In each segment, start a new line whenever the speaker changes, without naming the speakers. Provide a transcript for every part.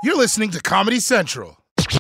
You're listening to Comedy Central.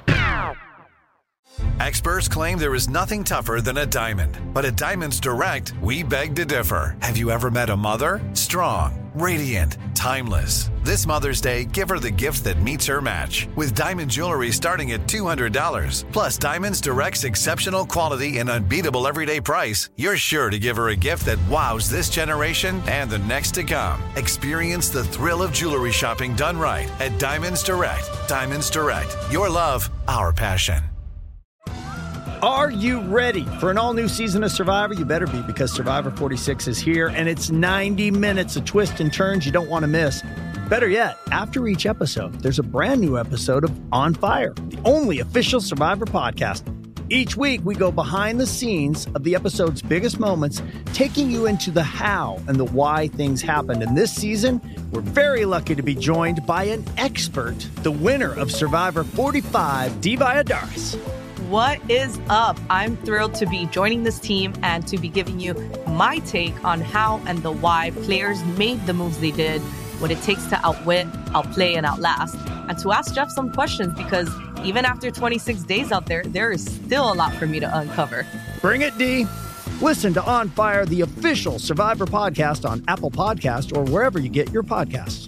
Experts claim there is nothing tougher than a diamond. But at Diamonds Direct, we beg to differ. Have you ever met a mother? Strong, radiant, timeless. This Mother's Day, give her the gift that meets her match. With diamond jewelry starting at $200. Plus, Diamonds Direct's exceptional quality and unbeatable everyday price, you're sure to give her a gift that wows this generation and the next to come. Experience the thrill of jewelry shopping done right at Diamonds Direct. Diamonds Direct. Your love, our passion.
Are you ready for an all-new season of Survivor? You better be, because Survivor 46 is here, and it's 90 minutes of twists and turns you don't want to miss. Better yet, after each episode, there's a brand new episode of On Fire, the only official Survivor podcast. Each week, we go behind the scenes of the episode's biggest moments, taking you into the how and the why things happened. And this season, we're very lucky to be joined by an expert, the winner of Survivor 45, Dee Valladares.
What is up? I'm thrilled to be joining this team and to be giving you my take on how and the why players made the moves they did, what it takes to outwit, outplay, and outlast, and to ask Jeff some questions, because even after 26 days out there is still a lot for me to uncover.
Bring it, Dee. Listen to On Fire, the official Survivor podcast, on Apple Podcasts or wherever you get your podcasts.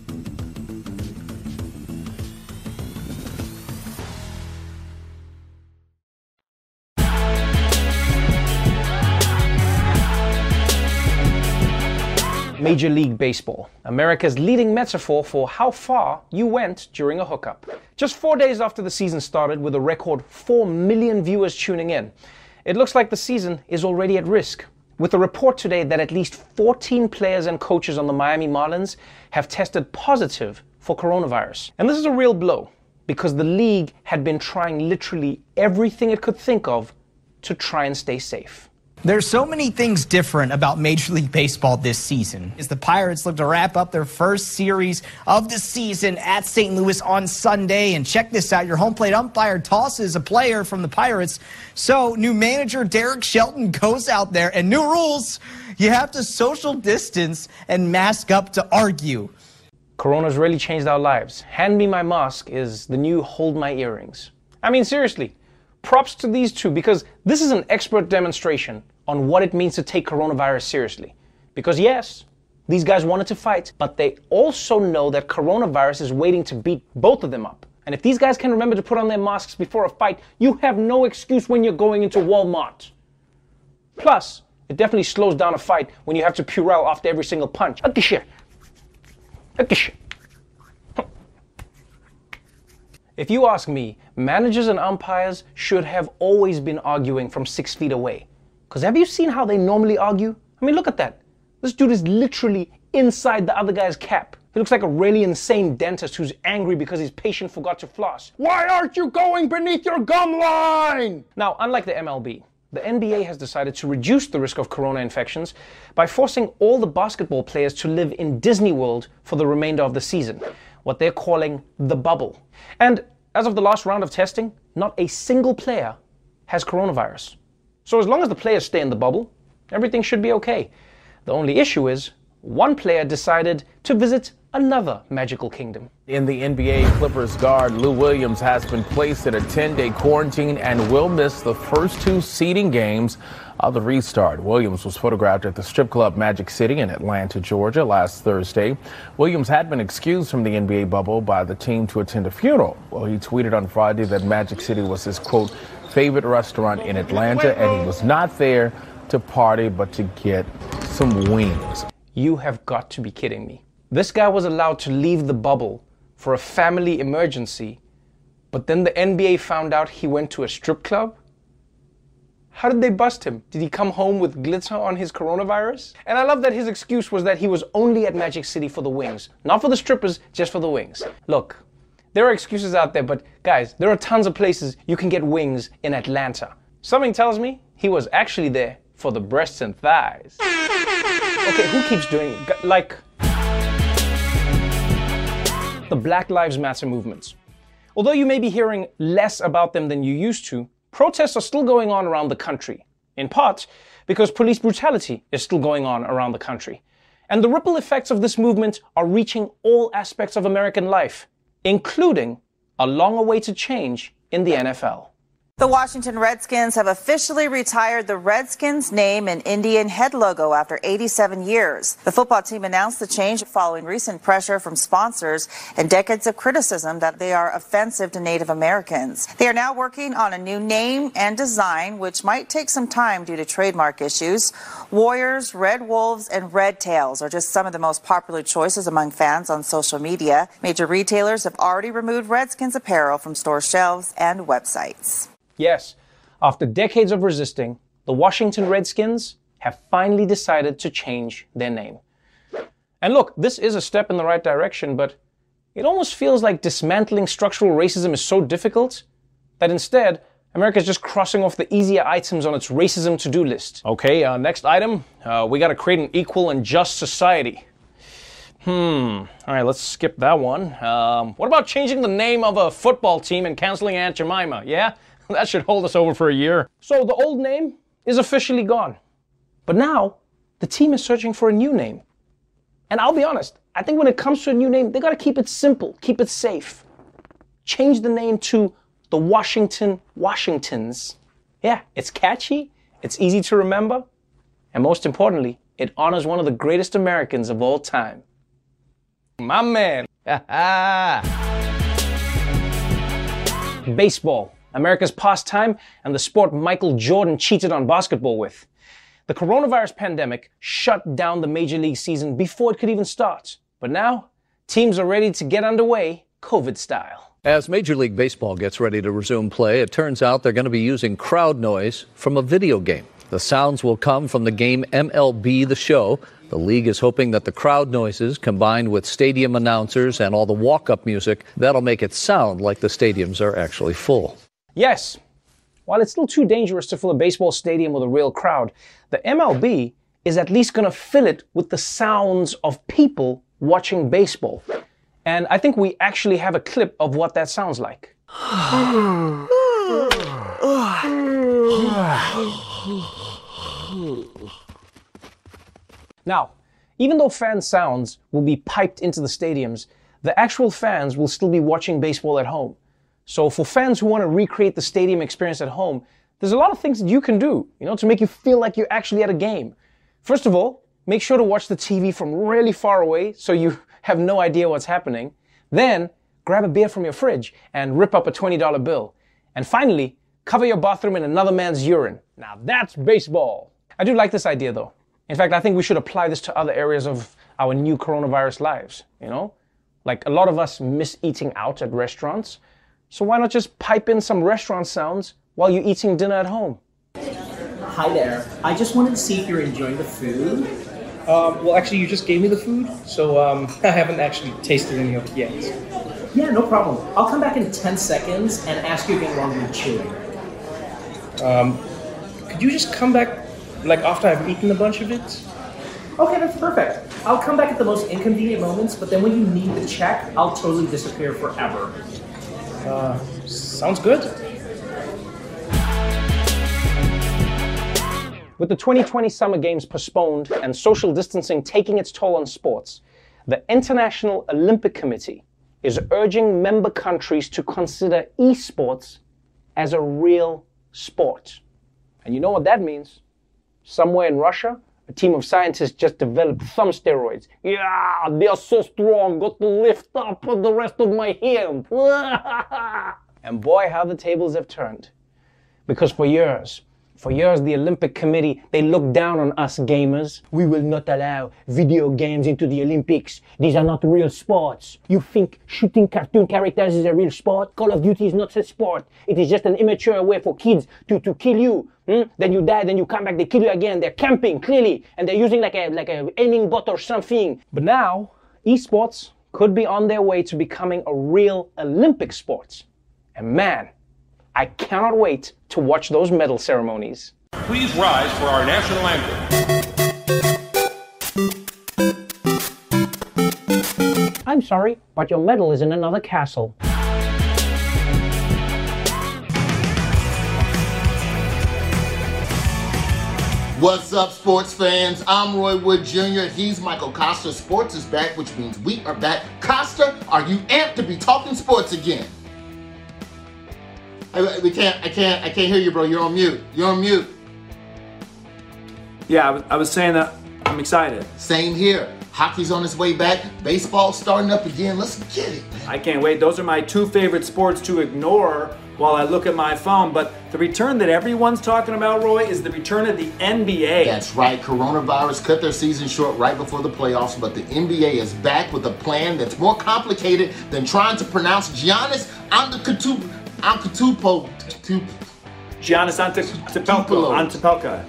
Major League Baseball, America's leading metaphor for how far you went during a hookup. Just 4 days after the season started, with a record 4 million viewers tuning in, it looks like the season is already at risk, with a report today that at least 14 players and coaches on the Miami Marlins have tested positive for coronavirus. And this is a real blow, because the league had been trying literally everything it could think of to try and stay safe.
There's so many things different about Major League Baseball this season, as the Pirates look to wrap up their first series of the season at St. Louis on Sunday. And check this out, your home plate umpire tosses a player from the Pirates. So new manager Derek Shelton goes out there, and new rules: you have to social distance and mask up to argue.
Corona's really changed our lives. Hand me my mask is the new hold my earrings. I mean, seriously. Props to these two, because this is an expert demonstration on what it means to take coronavirus seriously. Because yes, these guys wanted to fight, but they also know that coronavirus is waiting to beat both of them up. And if these guys can remember to put on their masks before a fight, you have no excuse when you're going into Walmart. Plus, it definitely slows down a fight when you have to Purell after every single punch. If you ask me, managers and umpires should have always been arguing from 6 feet away. Because have you seen how they normally argue? I mean, look at that. This dude is literally inside the other guy's cap. He looks like a really insane dentist who's angry because his patient forgot to floss. Why aren't you going beneath your gum line? Now, unlike the MLB, the NBA has decided to reduce the risk of corona infections by forcing all the basketball players to live in Disney World for the remainder of the season, what they're calling the bubble. And as of the last round of testing, not a single player has coronavirus. So as long as the players stay in the bubble, everything should be okay. The only issue is, one player decided to visit another magical kingdom.
In the NBA, Clippers guard Lou Williams has been placed in a 10-day quarantine and will miss the first 2 seeding games of the restart. Williams was photographed at the strip club Magic City in Atlanta, Georgia last Thursday. Williams had been excused from the NBA bubble by the team to attend a funeral. Well, he tweeted on Friday that Magic City was his, quote, favorite restaurant in Atlanta, and he was not there to party but to get some wings.
You have got to be kidding me. This guy was allowed to leave the bubble for a family emergency, but then the NBA found out he went to a strip club? How did they bust him? Did he come home with glitter on his coronavirus? And I love that his excuse was that he was only at Magic City for the wings. Not for the strippers, just for the wings. Look, there are excuses out there, but guys, there are tons of places you can get wings in Atlanta. Something tells me he was actually there for the breasts and thighs. Okay, who keeps doing, like, the Black Lives Matter movements? Although you may be hearing less about them than you used to, protests are still going on around the country, in part because police brutality is still going on around the country. And the ripple effects of this movement are reaching all aspects of American life, including a long-awaited change in the NFL.
The Washington Redskins have officially retired the Redskins name and Indian head logo after 87 years. The football team announced the change following recent pressure from sponsors and decades of criticism that they are offensive to Native Americans. They are now working on a new name and design, which might take some time due to trademark issues. Warriors, Red Wolves, and Red Tails are just some of the most popular choices among fans on social media. Major retailers have already removed Redskins apparel from store shelves and websites.
Yes, after decades of resisting, the Washington Redskins have finally decided to change their name. And look, this is a step in the right direction, but it almost feels like dismantling structural racism is so difficult that instead, America is just crossing off the easier items on its racism to-do list. Okay, next item, we gotta create an equal and just society. All right, let's skip that one. What about changing the name of a football team and canceling Aunt Jemima, yeah? That should hold us over for a year. So the old name is officially gone. But now, the team is searching for a new name. And I'll be honest, I think when it comes to a new name, they gotta keep it simple, keep it safe. Change the name to the Washington Washingtons. Yeah, it's catchy, it's easy to remember, and most importantly, it honors one of the greatest Americans of all time. My man. Baseball. America's pastime and the sport Michael Jordan cheated on basketball with. The coronavirus pandemic shut down the Major League season before it could even start. But now, teams are ready to get underway COVID style.
As Major League Baseball gets ready to resume play, it turns out they're going to be using crowd noise from a video game. The sounds will come from the game MLB The Show. The league is hoping that the crowd noises, combined with stadium announcers and all the walk-up music, that'll make it sound like the stadiums are actually full.
Yes, while it's still too dangerous to fill a baseball stadium with a real crowd, the MLB is at least going to fill it with the sounds of people watching baseball. And I think we actually have a clip of what that sounds like. Now, even though fan sounds will be piped into the stadiums, the actual fans will still be watching baseball at home. So for fans who want to recreate the stadium experience at home, there's a lot of things that you can do, to make you feel like you're actually at a game. First of all, make sure to watch the TV from really far away so you have no idea what's happening. Then, grab a beer from your fridge and rip up a $20 bill. And finally, cover your bathroom in another man's urine. Now that's baseball. I do like this idea though. In fact, I think we should apply this to other areas of our new coronavirus lives, Like a lot of us miss eating out at restaurants. So why not just pipe in some restaurant sounds while you're eating dinner at home?
Hi there. I just wanted to see if you're enjoying the food.
Well, actually, you just gave me the food, so I haven't actually tasted any of it yet.
Yeah, no problem. I'll come back in 10 seconds and ask you again while you're chewing.
Could you just come back, after I've eaten a bunch of it?
Okay, that's perfect. I'll come back at the most inconvenient moments, but then when you need the check, I'll totally disappear forever.
Sounds good.
With the 2020 Summer Games postponed and social distancing taking its toll on sports, the International Olympic Committee is urging member countries to consider esports as a real sport. And you know what that means? Somewhere in Russia, a team of scientists just developed some steroids. Yeah, they are so strong, got to lift up the rest of my hand. And boy, how the tables have turned. Because for years, the Olympic Committee, they looked down on us gamers. We will not allow video games into the Olympics. These are not real sports. You think shooting cartoon characters is a real sport? Call of Duty is not a sport. It is just an immature way for kids to kill you. Then you die, then you come back, they kill you again. They're camping, clearly. And they're using like a aiming bot or something. But now, esports could be on their way to becoming a real Olympic sport. And man, I cannot wait to watch those medal ceremonies.
Please rise for our national anthem.
I'm sorry, but your medal is in another castle.
What's up, sports fans? I'm Roy Wood Jr. He's Michael Costa. Sports is back, which means we are back. Costa, are you amped to be talking sports again? I can't hear you, bro. You're on mute.
Yeah, I was saying that I'm excited.
Same here. Hockey's on its way back. Baseball's starting up again. Let's get it, man.
I can't wait. Those are my two favorite sports to ignore while I look at my phone. But the return that everyone's talking about, Roy, is the return of the NBA.
That's right. Coronavirus cut their season short right before the playoffs, but the NBA is back with a plan that's more complicated than trying to pronounce Giannis Antetokounmpo.
Giannis Antetokounmpo.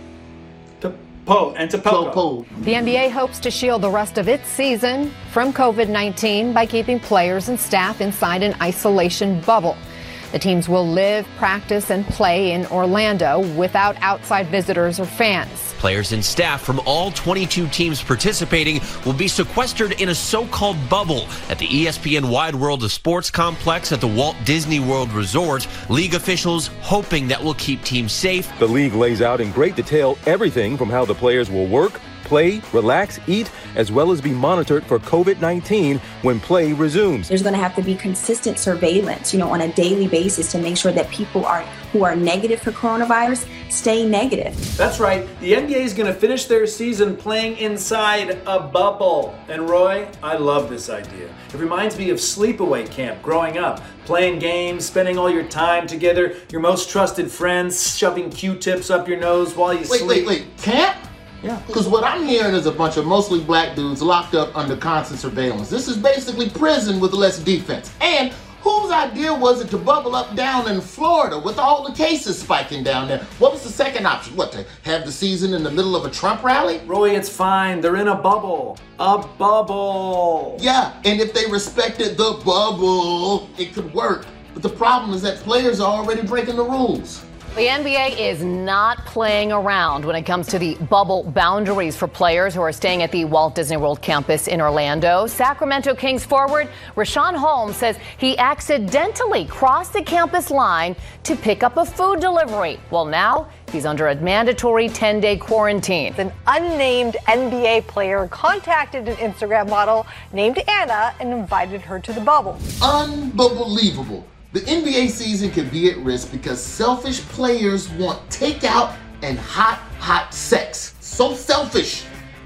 The NBA hopes to shield the rest of its season from COVID-19 by keeping players and staff inside an isolation bubble. The teams will live, practice, and play in Orlando without outside visitors or fans.
Players and staff from all 22 teams participating will be sequestered in a so-called bubble at the ESPN Wide World of Sports complex at the Walt Disney World Resort. League officials hoping that will keep teams safe.
The league lays out in great detail everything from how the players will work, play, relax, eat, as well as be monitored for COVID-19 when play resumes.
There's going to have to be consistent surveillance, on a daily basis to make sure that people who are negative for coronavirus stay negative.
That's right. The NBA is going to finish their season playing inside a bubble. And Roy, I love this idea. It reminds me of sleepaway camp growing up. Playing games, spending all your time together, your most trusted friends, shoving Q-tips up your nose while you sleep.
Wait, camp?
Yeah.
Because what I'm hearing is a bunch of mostly black dudes locked up under constant surveillance. This is basically prison with less defense. And whose idea was it to bubble up down in Florida with all the cases spiking down there? What was the second option? What, to have the season in the middle of a Trump rally?
Roy, it's fine. They're in a bubble. A bubble.
Yeah, and if they respected the bubble, it could work. But the problem is that players are already breaking the rules.
The NBA is not playing around when it comes to the bubble boundaries for players who are staying at the Walt Disney World campus in Orlando. Sacramento Kings forward Richaun Holmes says he accidentally crossed the campus line to pick up a food delivery. Well, now he's under a mandatory 10-day quarantine.
An unnamed NBA player contacted an Instagram model named Anna and invited her to the bubble.
Unbelievable. The NBA season could be at risk because selfish players want takeout and hot sex. So selfish.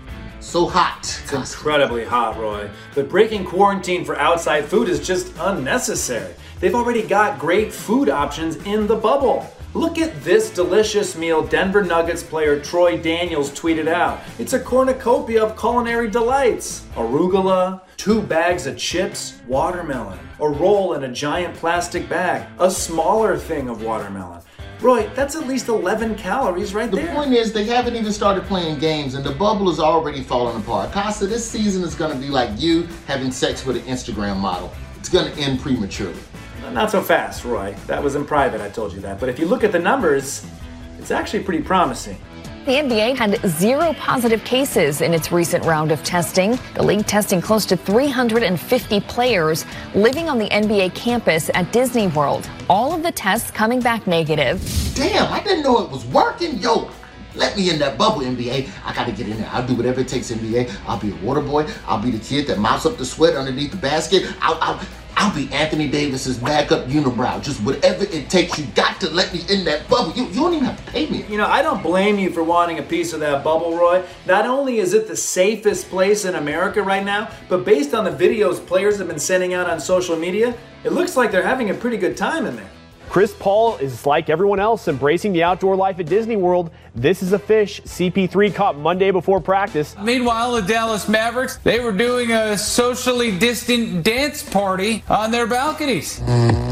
So hot.
It's incredibly hot, Roy. But breaking quarantine for outside food is just unnecessary. They've already got great food options in the bubble. Look at this delicious meal Denver Nuggets player Troy Daniels tweeted out. It's a cornucopia of culinary delights. Arugula, 2 bags of chips, watermelon, a roll in a giant plastic bag, a smaller thing of watermelon. Roy, that's at least 11 calories right there.
The point is, they haven't even started playing games and the bubble is already falling apart. Costa, this season is going to be like you having sex with an Instagram model. It's going to end prematurely.
Not so fast, Roy. That was in private, I told you that. But if you look at the numbers, it's actually pretty promising.
The NBA had 0 positive cases in its recent round of testing. The league testing close to 350 players living on the NBA campus at Disney World. All of the tests coming back negative.
Damn, I didn't know it was working. Yo, let me in that bubble, NBA. I gotta get in there. I'll do whatever it takes, NBA. I'll be a water boy. I'll be the kid that mops up the sweat underneath the basket. I'll be Anthony Davis's backup unibrow. Just whatever it takes. You got to let me in that bubble. You don't even have to pay me.
I don't blame you for wanting a piece of that bubble, Roy. Not only is it the safest place in America right now, but based on the videos players have been sending out on social media, it looks like they're having a pretty good time in there.
Chris Paul is like everyone else embracing the outdoor life at Disney World. This is a fish CP3 caught Monday before practice.
Meanwhile, the Dallas Mavericks, they were doing a socially distant dance party on their balconies.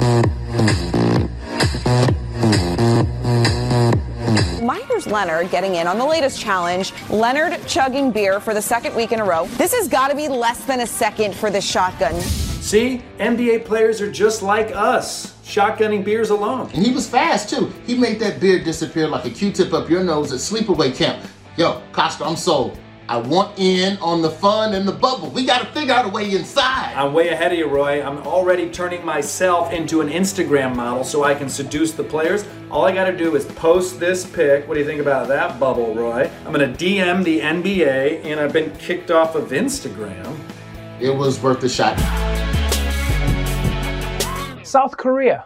Meyers Leonard getting in on the latest challenge. Leonard chugging beer for the second week in a row. This has got to be less than a second for this shotgun.
See, NBA players are just like us, shotgunning beers alone.
And he was fast too. He made that beer disappear like a Q-tip up your nose at sleepaway camp. Yo, Costa, I'm sold. I want in on the fun and the bubble. We got to figure out a way inside.
I'm way ahead of you, Roy. I'm already turning myself into an Instagram model so I can seduce the players. All I got to do is post this pic. What do you think about that bubble, Roy? I'm going to DM the NBA, and I've been kicked off of Instagram.
It was worth the shot.
South Korea.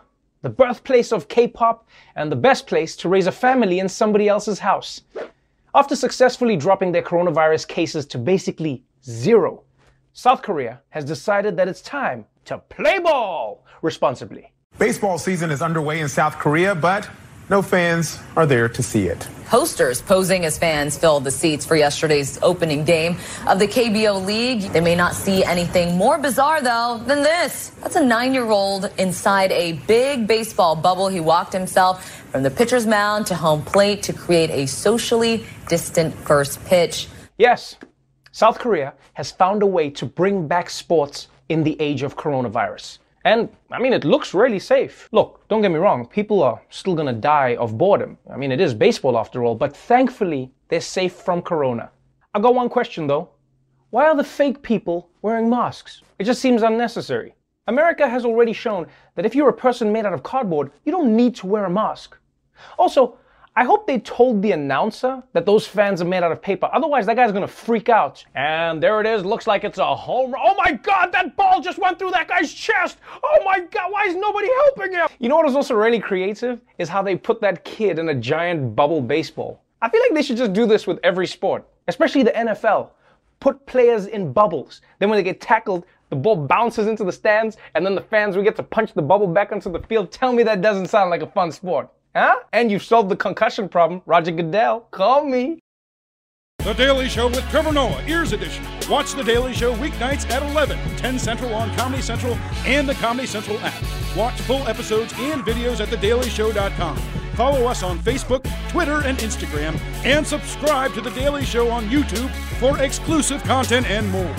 the birthplace of K-pop, and the best place to raise a family in somebody else's house. After successfully dropping their coronavirus cases to basically zero, South Korea has decided that it's time to play ball responsibly.
Baseball season is underway in South Korea, but no fans are there to see it.
Posters posing as fans filled the seats for yesterday's opening game of the KBO League. They may not see anything more bizarre, though, than this. That's a 9-year-old inside a big baseball bubble. He walked himself from the pitcher's mound to home plate to create a socially distant first pitch.
Yes, South Korea has found a way to bring back sports in the age of coronavirus. And, I mean, it looks really safe. Look, don't get me wrong, people are still gonna die of boredom. I mean, it is baseball after all, but thankfully, they're safe from corona. I got one question though. Why are the fake people wearing masks? It just seems unnecessary. America has already shown that if you're a person made out of cardboard, you don't need to wear a mask. Also, I hope they told the announcer that those fans are made out of paper. Otherwise, that guy's gonna freak out. And there it is. Looks like it's a home run. Oh my God, that ball just went through that guy's chest. Oh my God, why is nobody helping him? You know what is also really creative? Is how they put that kid in a giant bubble baseball. I feel like they should just do this with every sport, especially the NFL. Put players in bubbles. Then when they get tackled, the ball bounces into the stands, and then the fans will get to punch the bubble back onto the field. Tell me that doesn't sound like a fun sport. Huh? And you've solved the concussion problem. Roger Goodell, call me.
The Daily Show with Trevor Noah, Ears Edition. Watch The Daily Show weeknights at 11, 10 Central on Comedy Central and the Comedy Central app. Watch full episodes and videos at thedailyshow.com. Follow us on Facebook, Twitter, and Instagram. And subscribe to The Daily Show on YouTube for exclusive content and more.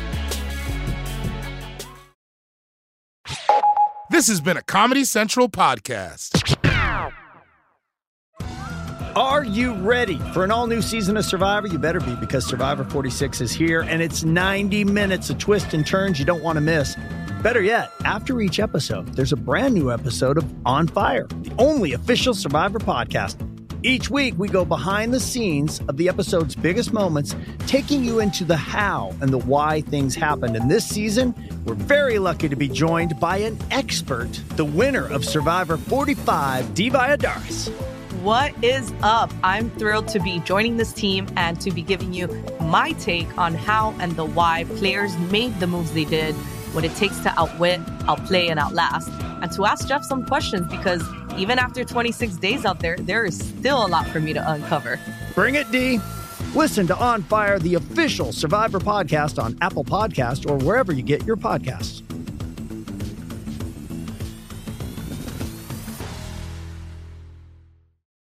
This has been a Comedy Central podcast.
Are you ready for an all-new season of Survivor? You better be, because Survivor 46 is here, and it's 90 minutes of twists and turns you don't want to miss. Better yet, after each episode, there's a brand new episode of On Fire, the only official Survivor podcast. Each week, we go behind the scenes of the episode's biggest moments, taking you into the how and the why things happened. And this season, we're very lucky to be joined by an expert, the winner of Survivor 45, Dee Valladares.
What is up? I'm thrilled to be joining this team and to be giving you my take on how and the why players made the moves they did, what it takes to outwit, outplay, and outlast, and to ask Jeff some questions, because even after 26 days out there, there is still a lot for me to uncover.
Bring it, Dee. Listen to On Fire, the official Survivor podcast on Apple Podcast or wherever you get your podcasts.